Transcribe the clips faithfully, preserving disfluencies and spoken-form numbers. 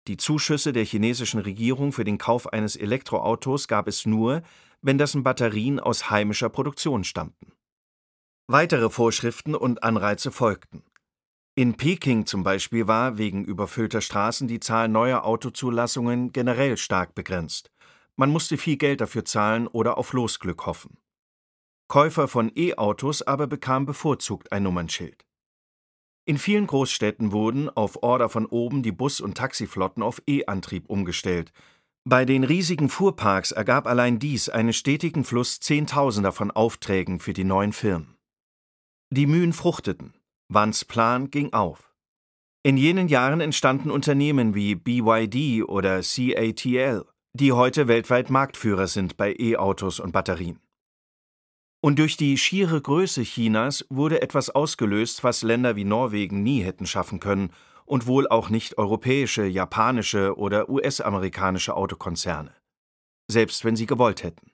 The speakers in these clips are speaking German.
Die Zuschüsse der chinesischen Regierung für den Kauf eines Elektroautos gab es nur, wenn dessen Batterien aus heimischer Produktion stammten. Weitere Vorschriften und Anreize folgten. In Peking zum Beispiel war wegen überfüllter Straßen die Zahl neuer Autozulassungen generell stark begrenzt. Man musste viel Geld dafür zahlen oder auf Losglück hoffen. Käufer von E-Autos aber bekamen bevorzugt ein Nummernschild. In vielen Großstädten wurden auf Order von oben die Bus- und Taxiflotten auf E-Antrieb umgestellt. Bei den riesigen Fuhrparks ergab allein dies einen stetigen Fluss Zehntausender von Aufträgen für die neuen Firmen. Die Mühen fruchteten. Wans Plan ging auf. In jenen Jahren entstanden Unternehmen wie B Y D oder C A T L, die heute weltweit Marktführer sind bei E-Autos und Batterien. Und durch die schiere Größe Chinas wurde etwas ausgelöst, was Länder wie Norwegen nie hätten schaffen können und wohl auch nicht europäische, japanische oder U S-amerikanische Autokonzerne, selbst wenn sie gewollt hätten.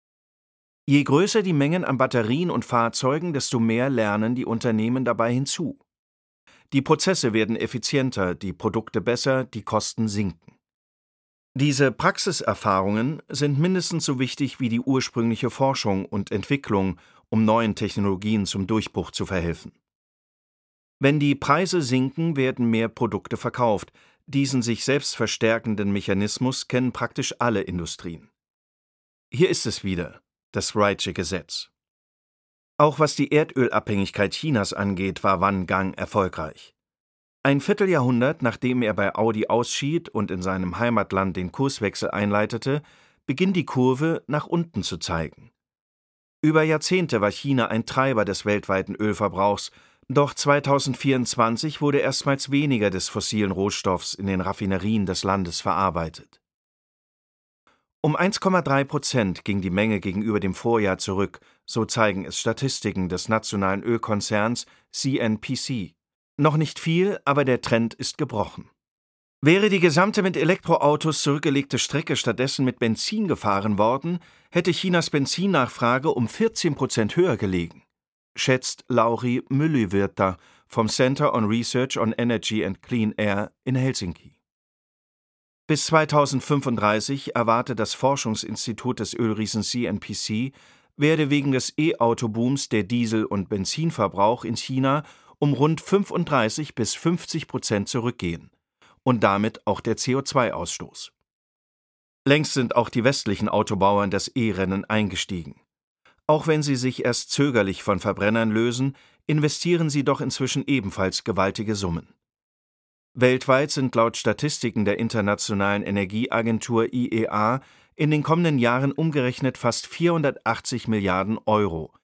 Je größer die Mengen an Batterien und Fahrzeugen, desto mehr lernen die Unternehmen dabei hinzu. Die Prozesse werden effizienter, die Produkte besser, die Kosten sinken. Diese Praxiserfahrungen sind mindestens so wichtig wie die ursprüngliche Forschung und Entwicklung, um neuen Technologien zum Durchbruch zu verhelfen. Wenn die Preise sinken, werden mehr Produkte verkauft. Diesen sich selbst verstärkenden Mechanismus kennen praktisch alle Industrien. Hier ist es wieder, das Wrightsche Gesetz. Auch was die Erdölabhängigkeit Chinas angeht, war Wan Gang erfolgreich. Ein Vierteljahrhundert, nachdem er bei Audi ausschied und in seinem Heimatland den Kurswechsel einleitete, beginnt die Kurve nach unten zu zeigen. Über Jahrzehnte war China ein Treiber des weltweiten Ölverbrauchs, doch zweitausendvierundzwanzig wurde erstmals weniger des fossilen Rohstoffs in den Raffinerien des Landes verarbeitet. Um eins Komma drei Prozent ging die Menge gegenüber dem Vorjahr zurück, so zeigen es Statistiken des nationalen Ölkonzerns C N P C. Noch nicht viel, aber der Trend ist gebrochen. Wäre die gesamte mit Elektroautos zurückgelegte Strecke stattdessen mit Benzin gefahren worden, hätte Chinas Benzinnachfrage um vierzehn Prozent höher gelegen, schätzt Lauri Myllyvirta vom Center on Research on Energy and Clean Air in Helsinki. Bis zweitausendfünfunddreißig erwartet das Forschungsinstitut des Ölriesen C N P C, werde wegen des E-Auto-Booms der Diesel- und Benzinverbrauch in China um rund fünfunddreißig bis fünfzig Prozent zurückgehen und damit auch der C O zwei Ausstoß. Längst sind auch die westlichen Autobauer in das E-Rennen eingestiegen. Auch wenn sie sich erst zögerlich von Verbrennern lösen, investieren sie doch inzwischen ebenfalls gewaltige Summen. Weltweit sind laut Statistiken der Internationalen Energieagentur I E A in den kommenden Jahren umgerechnet fast vierhundertachtzig Milliarden Euro